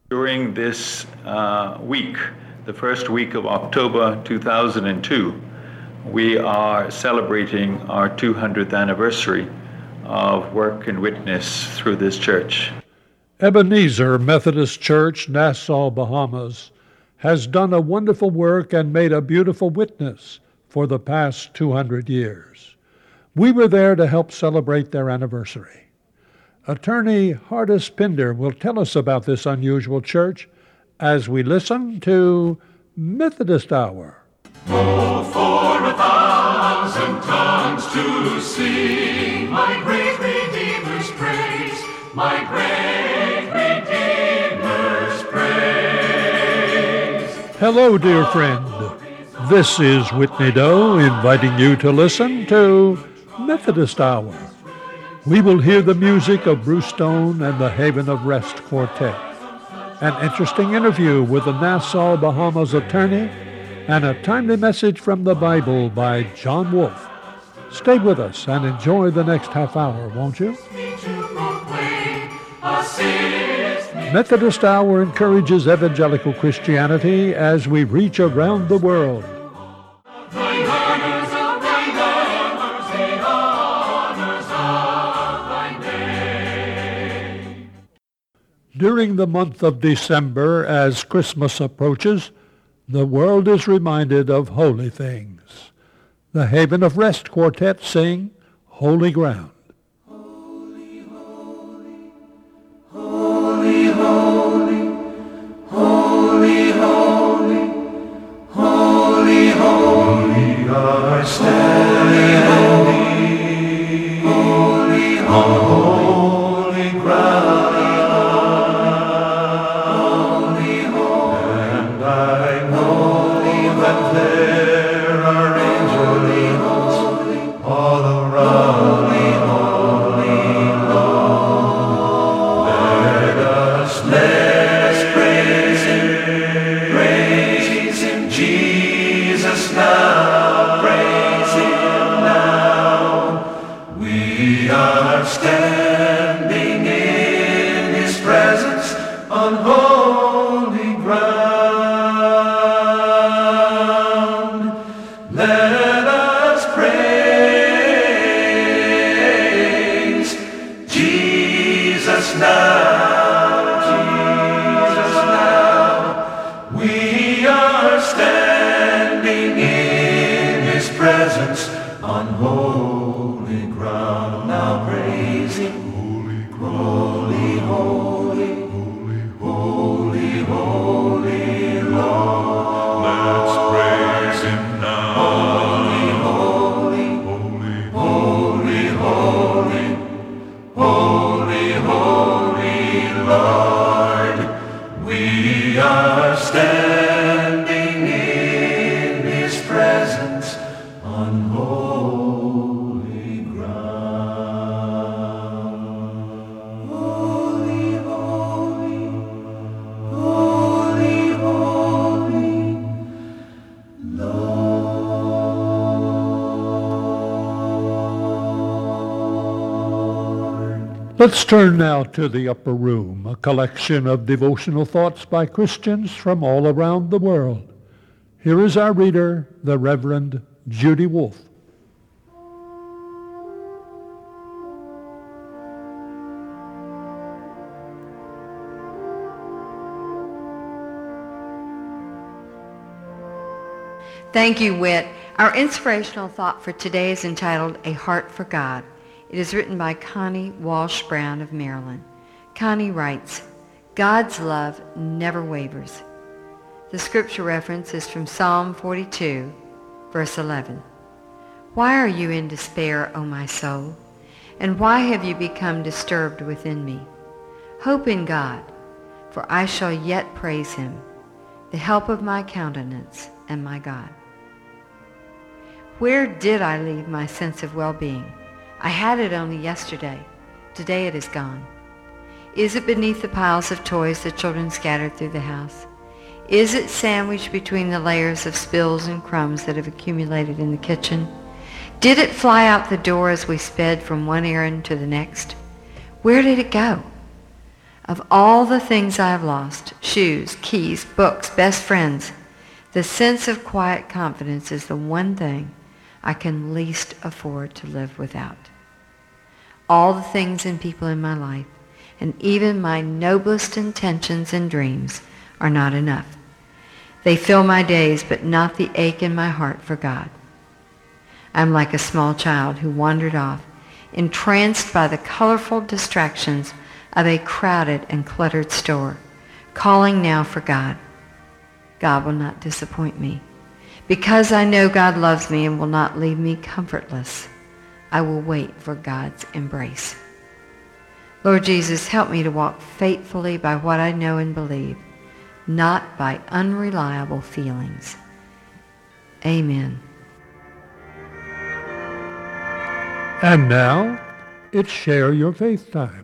During this week, the first week of October 2002, we are celebrating our 200th anniversary of work and witness through this church. Ebenezer Methodist Church, Nassau, Bahamas, has done a wonderful work and made a beautiful witness for the past 200 years. We were there to help celebrate their anniversary. Attorney Hardis Pinder will tell us about this unusual church as we listen to Methodist Hour. Oh, for 1,000 tongues to sing my great Redeemer's praise, my great Redeemer's praise. Hello, dear friend. This is Whitney Doe inviting you to listen to Methodist Hour. We will hear the music of Bruce Stone and the Haven of Rest Quartet, an interesting interview with the Nassau, Bahamas attorney, and a timely message from the Bible by John Wolfe. Stay with us and enjoy the next half hour, won't you? Methodist Hour encourages evangelical Christianity as we reach around the world. During the month of December, as Christmas approaches, the world is reminded of holy things. The Haven of Rest Quartet sing Holy Ground. Holy, holy, holy, holy, holy, holy, holy, holy, our standing, holy, holy ground. Standing in His presence on holy ground, let us praise Jesus now, Jesus now. We are standing in His presence on holy ground. Now praise Him, holy, holy, holy, holy, holy Lord. Let's praise Him now. Holy, holy, holy, holy, holy, holy Lord. We are standing in His presence on holy ground. Holy, holy, holy, holy Lord. Let's turn now to the Upper Room, a collection of devotional thoughts by Christians from all around the world. Here is our reader, the Reverend Judy Wolfe. Thank you, Whit. Our inspirational thought for today is entitled A Heart for God. It is written by Connie Walsh Brown of Maryland. Connie writes, God's love never wavers. The scripture reference is from Psalm 42, verse 11. Why are you in despair, O my soul? And why have you become disturbed within me? Hope in God, for I shall yet praise him, the help of my countenance and my God. Where did I leave my sense of well-being? I had it only yesterday. Today it is gone. Is it beneath the piles of toys the children scattered through the house? Is it sandwiched between the layers of spills and crumbs that have accumulated in the kitchen? Did it fly out the door as we sped from one errand to the next? Where did it go? Of all the things I have lost, shoes, keys, books, best friends, the sense of quiet confidence is the one thing I can least afford to live without. All the things and people in my life, and even my noblest intentions and dreams, are not enough. They fill my days, but not the ache in my heart for God. I'm like a small child who wandered off, entranced by the colorful distractions of a crowded and cluttered store, calling now for God. God will not disappoint me. Because I know God loves me and will not leave me comfortless, I will wait for God's embrace. Lord Jesus, help me to walk faithfully by what I know and believe, not by unreliable feelings. Amen. And now, it's Share Your Faith time.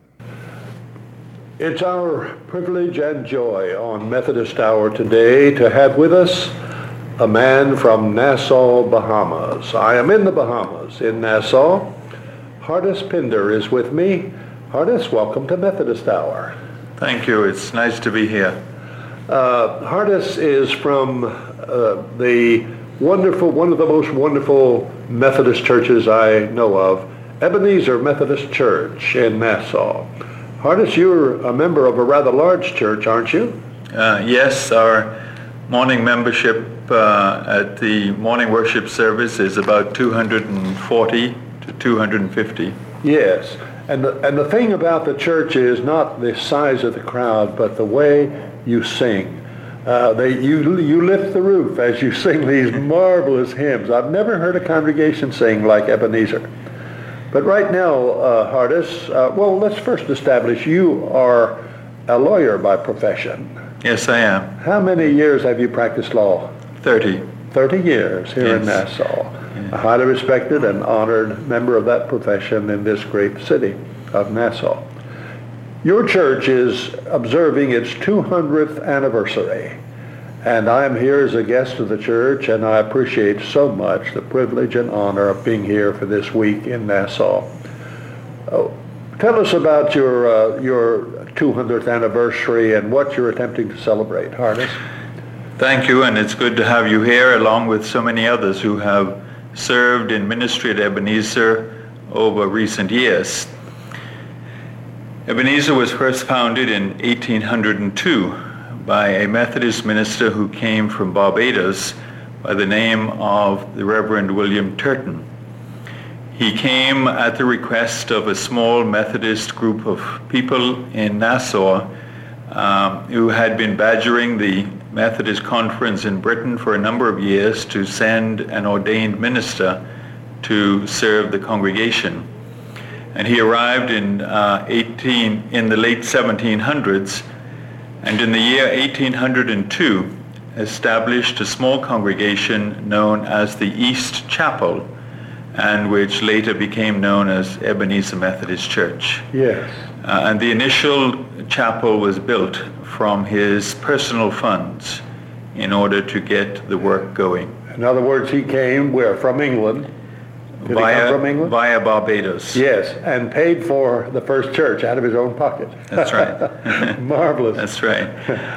It's our privilege and joy on Methodist Hour today to have with us a man from Nassau, Bahamas. I am in the Bahamas, in Nassau. Hardis Pinder is with me. Hardis, welcome to Methodist Hour. Thank you. It's nice to be here. Hardis is from one of the most wonderful Methodist churches I know of, Ebenezer Methodist Church in Nassau. Hardis, you're a member of a rather large church, aren't you? Yes, our morning membership at the morning worship service is about 240 to 250. Yes, and the thing about the church is not the size of the crowd, but the way you sing. You lift the roof as you sing these marvelous hymns. I've never heard a congregation sing like Ebenezer. But right now, Hardis, let's first establish you are a lawyer by profession. Yes, I am. How many years have you practiced law? 30. 30 years here in Yes. Nassau. Yes. A highly respected and honored member of that profession in this great city of Nassau. Your church is observing its 200th anniversary. And I am here as a guest of the church, and I appreciate so much the privilege and honor of being here for this week in Nassau. Tell us about your 200th anniversary and what you're attempting to celebrate, Hardis. Thank you, and it's good to have you here, along with so many others who have served in ministry at Ebenezer over recent years. Ebenezer was first founded in 1802 by a Methodist minister who came from Barbados by the name of the Reverend William Turton. He came at the request of a small Methodist group of people in Nassau who had been badgering the Methodist Conference in Britain for a number of years to send an ordained minister to serve the congregation. And he arrived in the late 1700s, and in the year 1802 established a small congregation known as the East Chapel, and which later became known as Ebenezer Methodist Church. Yes. And the initial chapel was built from his personal funds in order to get the work going. In other words, he came where? From England? Did he come from England? Via Barbados. Yes, and paid for the first church out of his own pocket. That's right. Marvelous. That's right.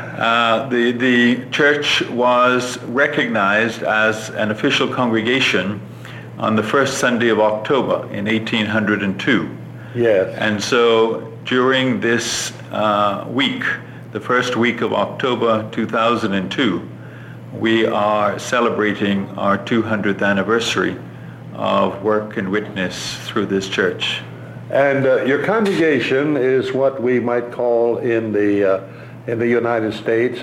The church was recognized as an official congregation on the first Sunday of October in 1802. Yes. And so during this week, the first week of October 2002, we are celebrating our 200th anniversary of work and witness through this church. And your congregation is what we might call in the United States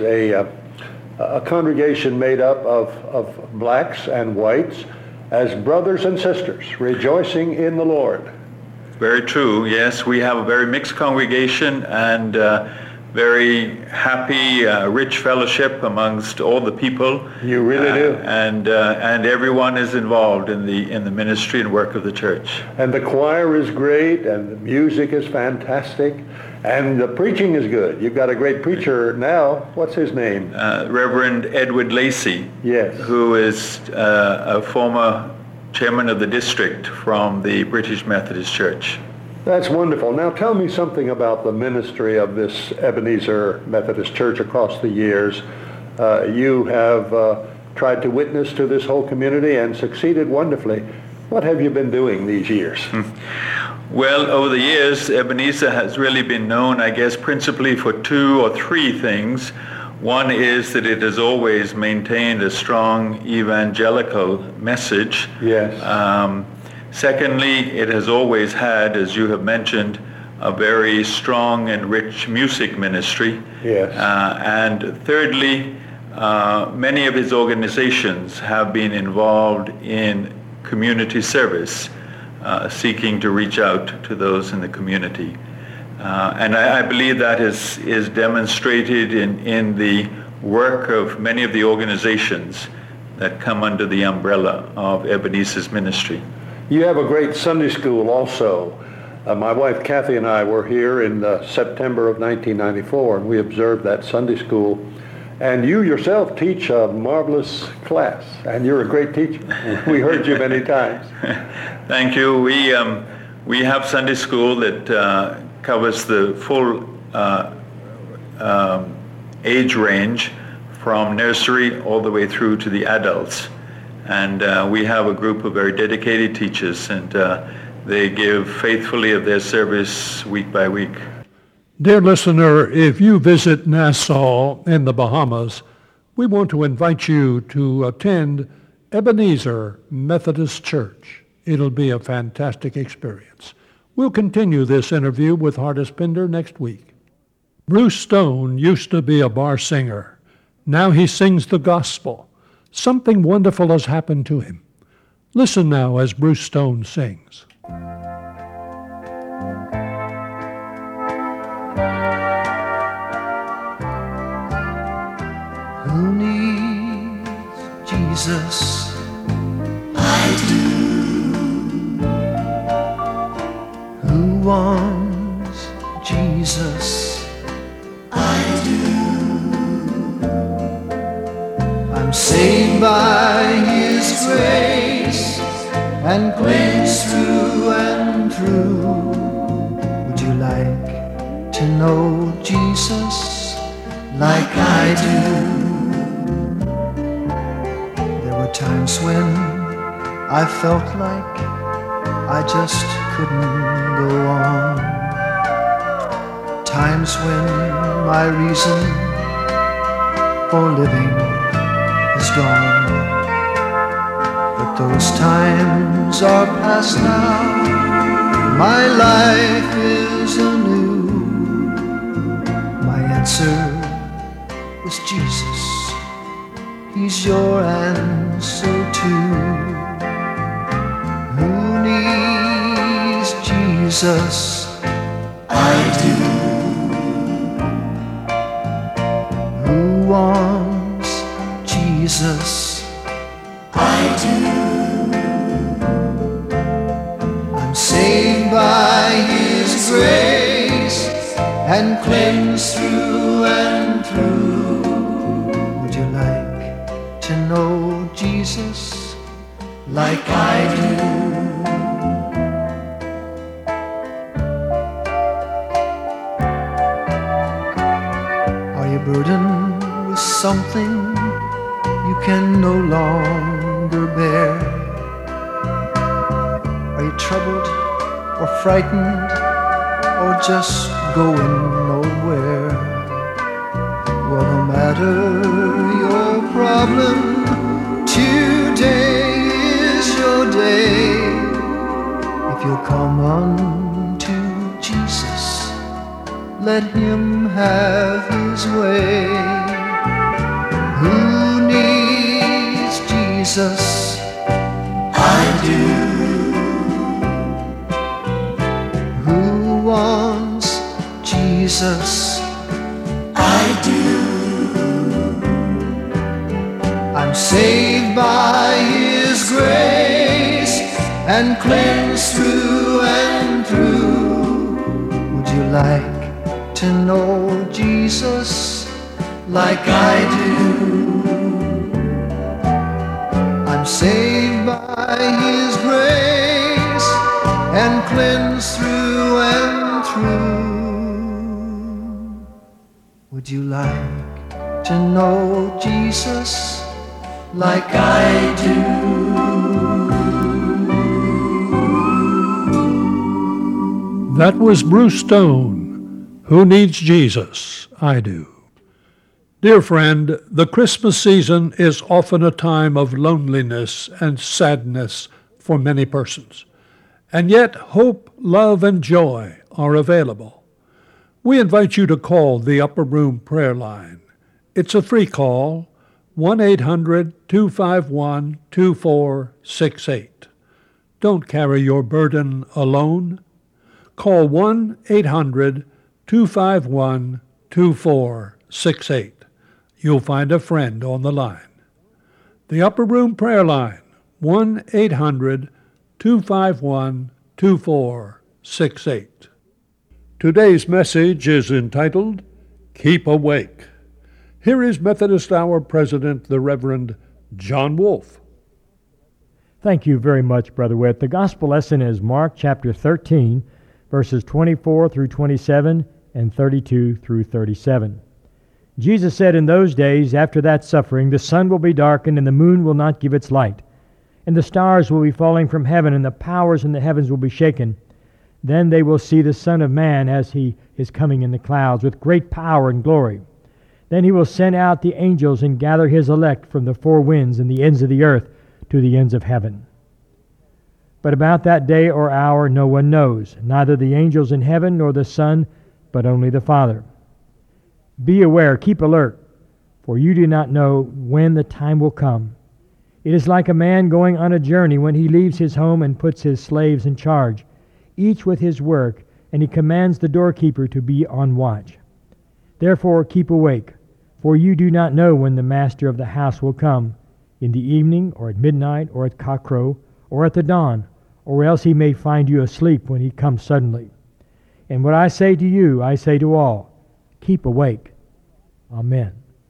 a congregation made up of blacks and whites as brothers and sisters, rejoicing in the Lord. Very true, yes. We have a very mixed congregation and very happy, rich fellowship amongst all the people. You really do. And everyone is involved in the ministry and work of the church. And the choir is great, and the music is fantastic, and the preaching is good. You've got a great preacher now. What's his name? Reverend Edward Lacey, yes, who is a former chairman of the district from the British Methodist Church. That's wonderful. Now tell me something about the ministry of this Ebenezer Methodist Church across the years. You have tried to witness to this whole community and succeeded wonderfully. What have you been doing these years? Well, over the years, Ebenezer has really been known, I guess, principally for 2 or 3 things. One is that it has always maintained a strong evangelical message. Yes. Secondly, it has always had, as you have mentioned, a very strong and rich music ministry. Yes. And thirdly, many of his organizations have been involved in community service, seeking to reach out to those in the community. And I believe that is demonstrated in the work of many of the organizations that come under the umbrella of Ebenezer's ministry. You have a great Sunday school also. My wife Kathy and I were here in September of 1994, and we observed that Sunday school. And you yourself teach a marvelous class, and you're a great teacher. We heard you many times. Thank you. We have Sunday school that covers the full age range from nursery all the way through to the adults. And we have a group of very dedicated teachers, and they give faithfully of their service week by week. Dear listener, if you visit Nassau in the Bahamas, we want to invite you to attend Ebenezer Methodist Church. It'll be a fantastic experience. We'll continue this interview with Hardis Pinder next week. Bruce Stone used to be a bar singer. Now he sings the gospel. Something wonderful has happened to him. Listen now as Bruce Stone sings. Who needs Jesus? I do. Who wants Jesus? I do. I'm saved by His grace and cleansed through and through. Would you like to know Jesus like I do? There were times when I felt like I just couldn't go on. Times when my reason for living is gone. But those times are past now. My life is anew. My answer is Jesus. He's your answer too. Who needs Jesus? I do. Who wants Jesus? I do. I'm saved by His grace and cleansed through and through. Would you like to know Jesus like I do? Are you burdened with something you can no longer bear? Are you troubled or frightened or just going nowhere? Well, no matter your problem, today is your day. If you'll come unto Jesus, let Him have His way. Who needs Jesus? I do. Who wants Jesus? I do. I'm saved by His grace and cleansed through and through. Would you like to know Jesus like I do? I'm saved by His grace and cleansed through going through. Would you like to know Jesus like I do? That was Bruce Stone. Who needs Jesus? I do. Dear friend, the Christmas season is often a time of loneliness and sadness for many persons. And yet, hope, love, and joy are available. We invite you to call the Upper Room Prayer Line. It's a free call, 1-800-251-2468. Don't carry your burden alone. Call 1-800-251-2468. You'll find a friend on the line. The Upper Room Prayer Line, 1-800-251-2468. Today's message is entitled, Keep Awake. Here is Methodist Hour President, the Reverend John Wolfe. Thank you very much, Brother Witt. The gospel lesson is Mark chapter 13, verses 24 through 27 and 32 through 37. Jesus said, in those days, after that suffering, the sun will be darkened, and the moon will not give its light, and the stars will be falling from heaven, and the powers in the heavens will be shaken. Then they will see the Son of Man as he is coming in the clouds with great power and glory. Then he will send out the angels and gather his elect from the four winds and the ends of the earth to the ends of heaven. But about that day or hour no one knows, neither the angels in heaven nor the Son, but only the Father. Be aware, keep alert, for you do not know when the time will come. It is like a man going on a journey when he leaves his home and puts his slaves in charge, each with his work, and he commands the doorkeeper to be on watch. Therefore keep awake, for you do not know when the master of the house will come, in the evening, or at midnight, or at cockcrow, or at the dawn, or else he may find you asleep when he comes suddenly. And what I say to you, I say to all, keep awake. Amen.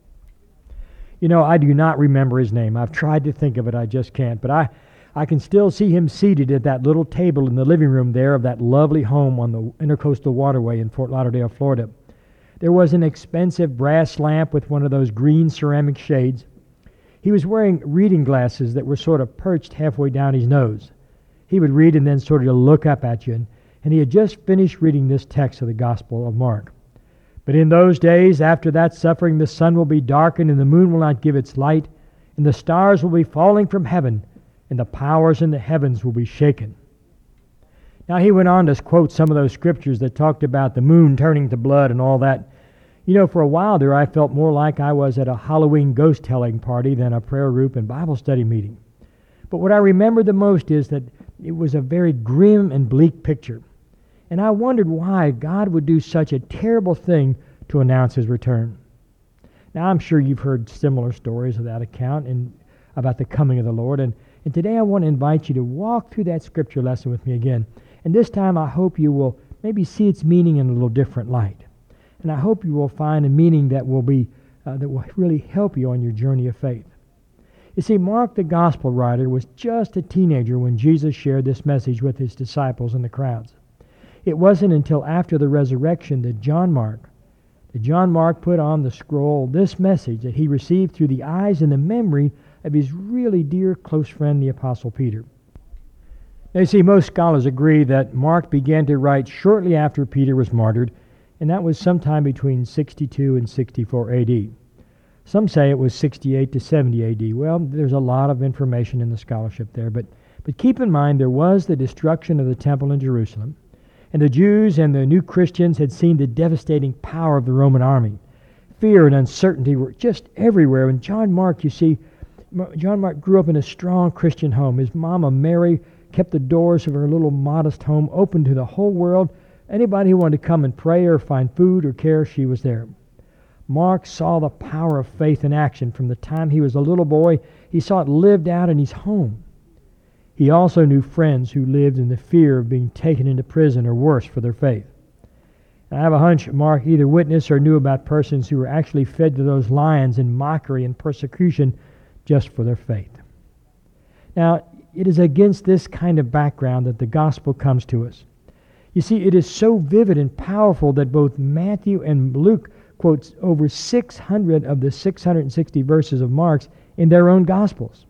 You know, I do not remember his name. I've tried to think of it, I just can't. But I can still see him seated at that little table in the living room there of that lovely home on the Intercoastal Waterway in Fort Lauderdale, Florida. There was an expensive brass lamp with one of those green ceramic shades. He was wearing reading glasses that were sort of perched halfway down his nose. He would read and then sort of look up at you, and he had just finished reading this text of the Gospel of Mark. But in those days, after that suffering, the sun will be darkened, and the moon will not give its light, and the stars will be falling from heaven, and the powers in the heavens will be shaken. Now he went on to quote some of those scriptures that talked about the moon turning to blood and all that. You know, for a while there, I felt more like I was at a Halloween ghost-telling party than a prayer group and Bible study meeting. But what I remember the most is that it was a very grim and bleak picture. And I wondered why God would do such a terrible thing to announce his return. Now, I'm sure you've heard similar stories of that account and about the coming of the Lord. And today I want to invite you to walk through that scripture lesson with me again. And this time I hope you will maybe see its meaning in a little different light. And I hope you will find a meaning that will really help you on your journey of faith. You see, Mark, the gospel writer, was just a teenager when Jesus shared this message with his disciples and the crowds. It wasn't until after the resurrection that John Mark put on the scroll this message that he received through the eyes and the memory of his really dear close friend, the Apostle Peter. Now, you see, most scholars agree that Mark began to write shortly after Peter was martyred, and that was sometime between 62 and 64 A.D. Some say it was 68 to 70 A.D. Well, there's a lot of information in the scholarship there, but keep in mind there was the destruction of the temple in Jerusalem, and the Jews and the new Christians had seen the devastating power of the Roman army. Fear and uncertainty were just everywhere, and John Mark grew up in a strong Christian home. His mama, Mary, kept the doors of her little modest home open to the whole world. Anybody who wanted to come and pray or find food or care, she was there. Mark saw the power of faith in action from the time he was a little boy. He saw it lived out in his home. He also knew friends who lived in the fear of being taken into prison or worse for their faith. And I have a hunch Mark either witnessed or knew about persons who were actually fed to those lions in mockery and persecution just for their faith. Now, it is against this kind of background that the gospel comes to us. You see, it is so vivid and powerful that both Matthew and Luke quotes over 600 of the 660 verses of Mark's in their own Gospels.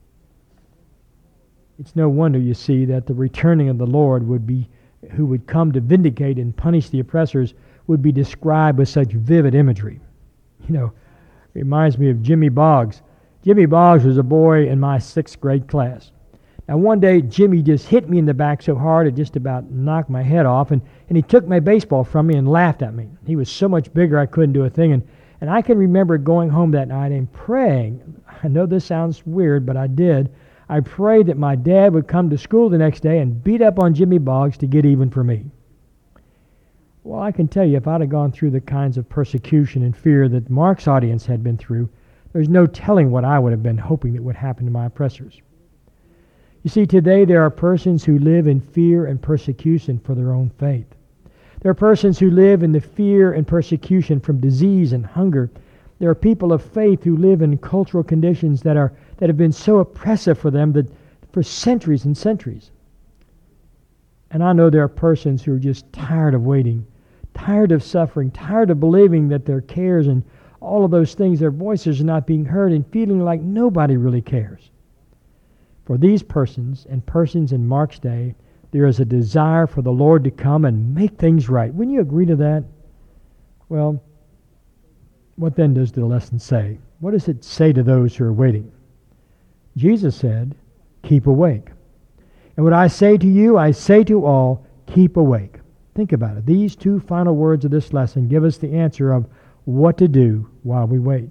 It's no wonder, you see, that the returning of the Lord who would come to vindicate and punish the oppressors, would be described with such vivid imagery. Reminds me of Jimmy Boggs. Jimmy Boggs was a boy in my 6th grade class. Now one day, Jimmy just hit me in the back so hard it just about knocked my head off, and he took my baseball from me and laughed at me. He was so much bigger I couldn't do a thing, and I can remember going home that night and praying. I know this sounds weird, but I did. I prayed that my dad would come to school the next day and beat up on Jimmy Boggs to get even for me. Well, I can tell you, if I'd have gone through the kinds of persecution and fear that Mark's audience had been through, there's no telling what I would have been hoping that would happen to my oppressors. You see, today there are persons who live in fear and persecution for their own faith. There are persons who live in the fear and persecution from disease and hunger. There are people of faith who live in cultural conditions that have been so oppressive for them that for centuries and centuries. And I know there are persons who are just tired of waiting, tired of suffering, tired of believing that their cares and all of those things, their voices are not being heard, and feeling like nobody really cares. For these persons and persons in Mark's day, there is a desire for the Lord to come and make things right. Wouldn't you agree to that? Well, what then does the lesson say? What does it say to those who are waiting? Jesus said, keep awake. And what I say to you, I say to all, keep awake. Think about it. These two final words of this lesson give us the answer of what to do while we wait.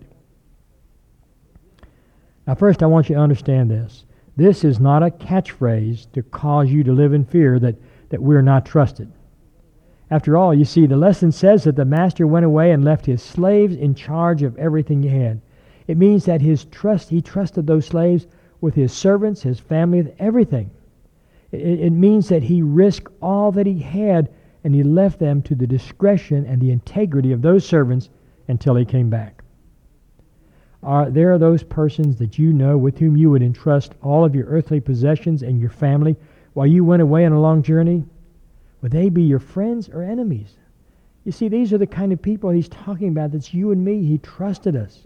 Now first I want you to understand this. This is not a catchphrase to cause you to live in fear that we're not trusted. After all, you see, the lesson says that the master went away and left his slaves in charge of everything he had. It means that he trusted those slaves with his servants, his family, with everything. It means that he risked all that he had and he left them to the discretion and the integrity of those servants until he came back. There are those persons that you know with whom you would entrust all of your earthly possessions and your family while you went away on a long journey? Would they be your friends or enemies? You see, these are the kind of people he's talking about. That's you and me. He trusted us.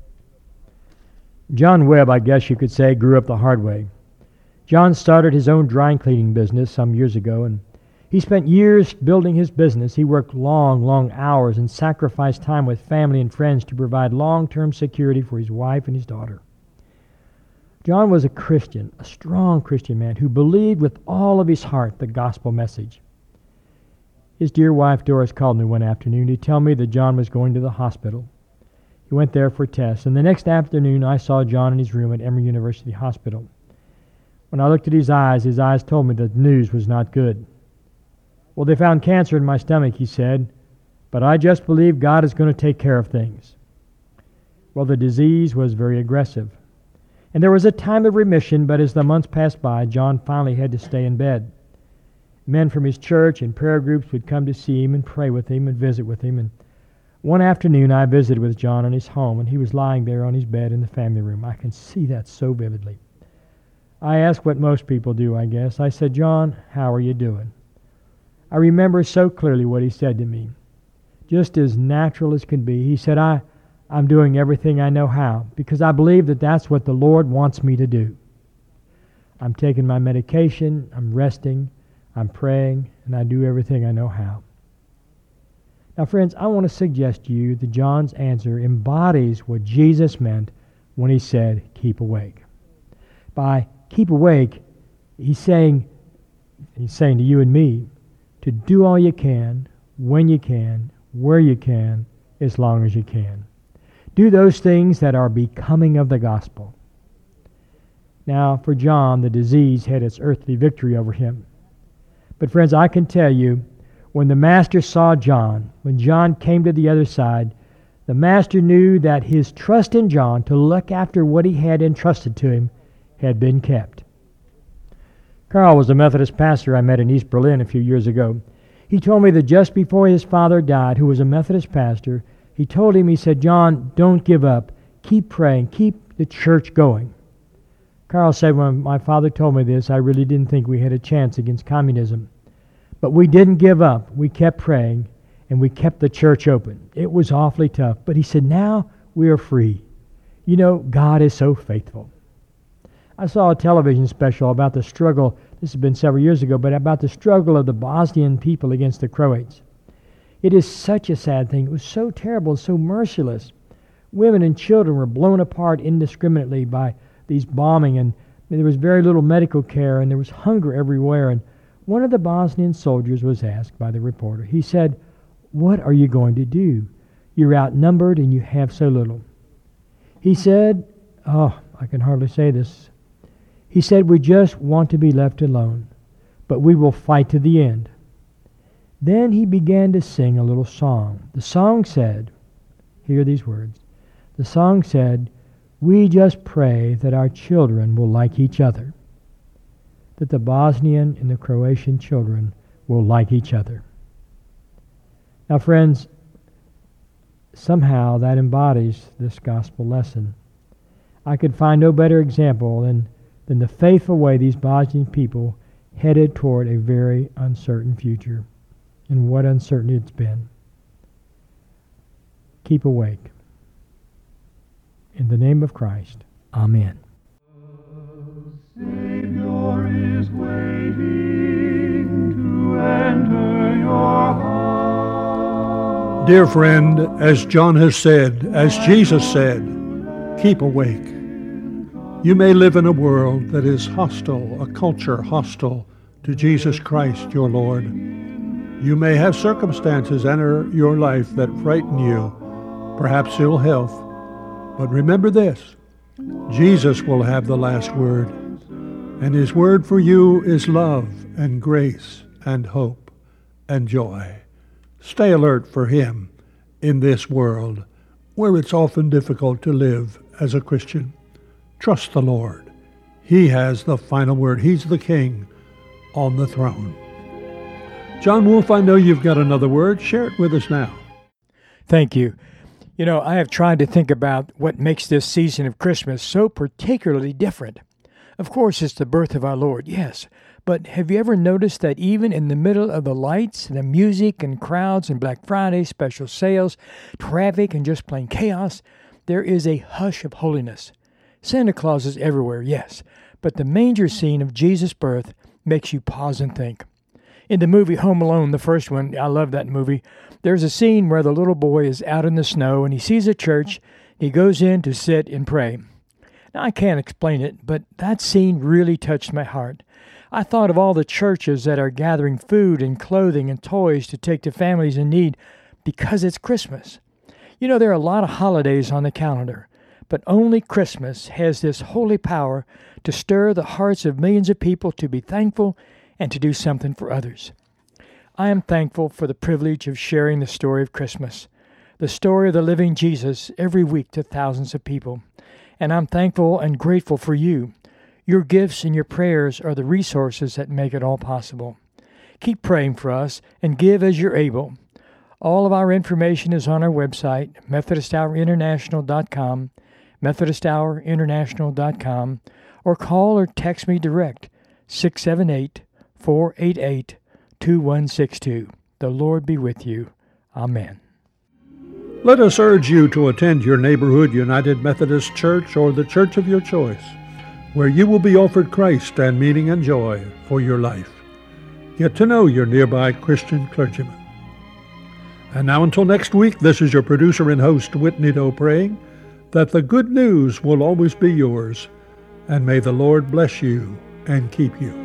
John Webb, I guess you could say, grew up the hard way. John started his own dry cleaning business some years ago, and he spent years building his business. He worked long, long hours and sacrificed time with family and friends to provide long-term security for his wife and his daughter. John was a Christian, a strong Christian man who believed with all of his heart the gospel message. His dear wife Doris called me one afternoon to tell me that John was going to the hospital. He went there for tests, and the next afternoon I saw John in his room at Emory University Hospital. When I looked at his eyes told me that the news was not good. Well, they found cancer in my stomach, he said, but I just believe God is going to take care of things. Well, the disease was very aggressive. And there was a time of remission, but as the months passed by, John finally had to stay in bed. Men from his church and prayer groups would come to see him and pray with him and visit with him. And one afternoon I visited with John in his home, and he was lying there on his bed in the family room. I can see that so vividly. I asked what most people do, I guess. I said, John, how are you doing? I remember so clearly what he said to me. Just as natural as can be. He said, I'm doing everything I know how, because I believe that that's what the Lord wants me to do. I'm taking my medication, I'm resting, I'm praying, and I do everything I know how. Now, friends, I want to suggest to you that John's answer embodies what Jesus meant when he said, keep awake. By keep awake, he's saying to you and me, to do all you can, when you can, where you can, as long as you can. Do those things that are becoming of the gospel. Now, for John, the disease had its earthly victory over him. But friends, I can tell you, when the Master saw John, when John came to the other side, the Master knew that his trust in John to look after what he had entrusted to him had been kept. Carl was a Methodist pastor I met in East Berlin a few years ago. He told me that just before his father died, who was a Methodist pastor, he told him, he said, John, don't give up. Keep praying. Keep the church going. Carl said, when my father told me this, I really didn't think we had a chance against communism. But we didn't give up. We kept praying, and we kept the church open. It was awfully tough. But he said, now we are free. You know, God is so faithful. I saw a television special about the struggle, this has been several years ago, but about the struggle of the Bosnian people against the Croats. It is such a sad thing. It was so terrible, so merciless. Women and children were blown apart indiscriminately by these bombing, and there was very little medical care, and there was hunger everywhere. And one of the Bosnian soldiers was asked by the reporter, he said, "What are you going to do? You're outnumbered and you have so little." He said, I can hardly say this. He said, "We just want to be left alone, but we will fight to the end." Then he began to sing a little song. The song said, hear these words, the song said, "We just pray that our children will like each other, that the Bosnian and the Croatian children will like each other." Now, friends, somehow that embodies this gospel lesson. I could find no better example than the faithful way these Bosnian people headed toward a very uncertain future. And what uncertainty it's been. Keep awake. In the name of Christ, amen. Savior is waiting to enter your heart. Dear friend, as John has said, as Jesus said, keep awake. You may live in a world that is hostile, a culture hostile to Jesus Christ, your Lord. You may have circumstances enter your life that frighten you, perhaps ill health. But remember this, Jesus will have the last word, and his word for you is love and grace and hope and joy. Stay alert for him in this world where it's often difficult to live as a Christian. Trust the Lord. He has the final word. He's the King on the throne. John Wolfe, I know you've got another word. Share it with us now. Thank you. You know, I have tried to think about what makes this season of Christmas so particularly different. Of course, it's the birth of our Lord, yes. But have you ever noticed that even in the middle of the lights, the music and crowds and Black Friday special sales, traffic and just plain chaos, there is a hush of holiness. Santa Claus is everywhere, yes, but the manger scene of Jesus' birth makes you pause and think. In the movie Home Alone, the first one, I love that movie, there's a scene where the little boy is out in the snow and he sees a church. He goes in to sit and pray. Now, I can't explain it, but that scene really touched my heart. I thought of all the churches that are gathering food and clothing and toys to take to families in need because it's Christmas. You know, there are a lot of holidays on the calendar, but only Christmas has this holy power to stir the hearts of millions of people to be thankful and to do something for others. I am thankful for the privilege of sharing the story of Christmas, the story of the living Jesus every week to thousands of people. And I'm thankful and grateful for you. Your gifts and your prayers are the resources that make it all possible. Keep praying for us and give as you're able. All of our information is on our website, MethodistHourInternational.com, MethodistHourInternational.com, or call or text me direct, 678-488-2162. The Lord be with you. Amen. Let us urge you to attend your neighborhood United Methodist Church or the church of your choice, where you will be offered Christ and meaning and joy for your life. Get to know your nearby Christian clergyman. And now until next week, this is your producer and host, Whitney Doe, praying that the good news will always be yours, and may the Lord bless you and keep you.